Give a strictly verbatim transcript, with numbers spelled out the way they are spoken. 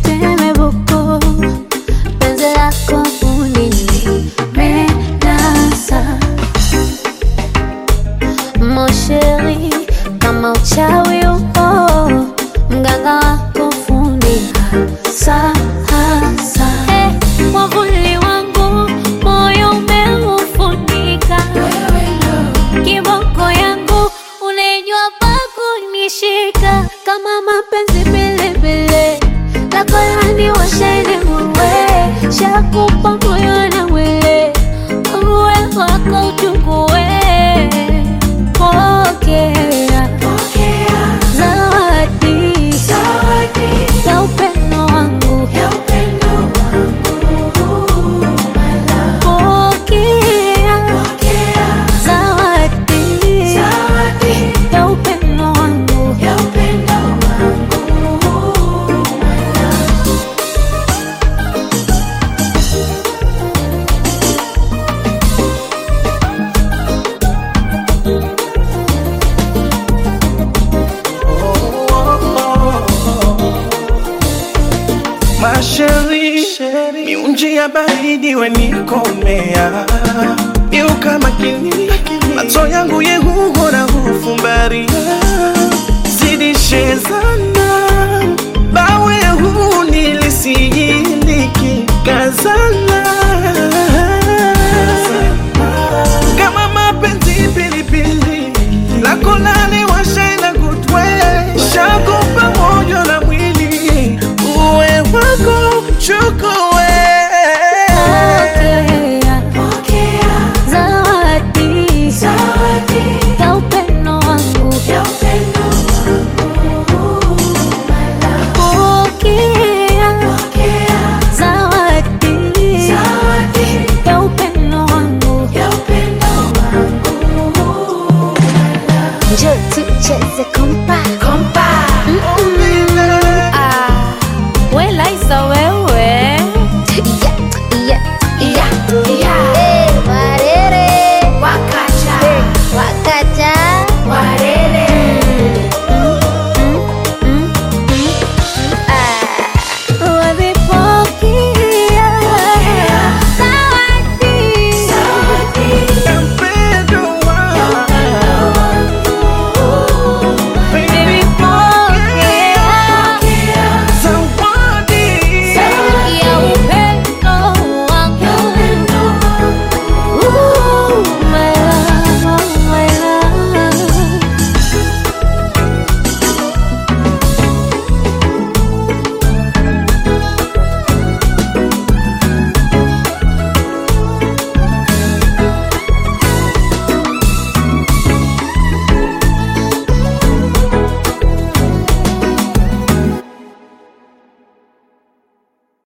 t'aimais beaucoup. Penzi lako ulinimenasa. Mon chéri, kama uchawi upo, mganga wako fundi hasa hasa. Hey, mwavuli wangu moyo umeufunika. Kiboko yangu unajua pa kunishika. Kama mapenzi bilibili lako laniwasha niue. Shakupa moyo na mwili, uwe wako uchukue. Pokea zawadi ya upendo wangu. Pokea zawadi ya upendo wangu. Masheri, miunji ya baridi wenikomea. Miuka makini, macho yangu yehugo na hufumbaria. Zidishe sana, bawe huu nilisiyiliki kazana. Kama mapenzi pilipili lako laniwasha na kutwe. Shakupa moyo na mwili, uwe wako chukua.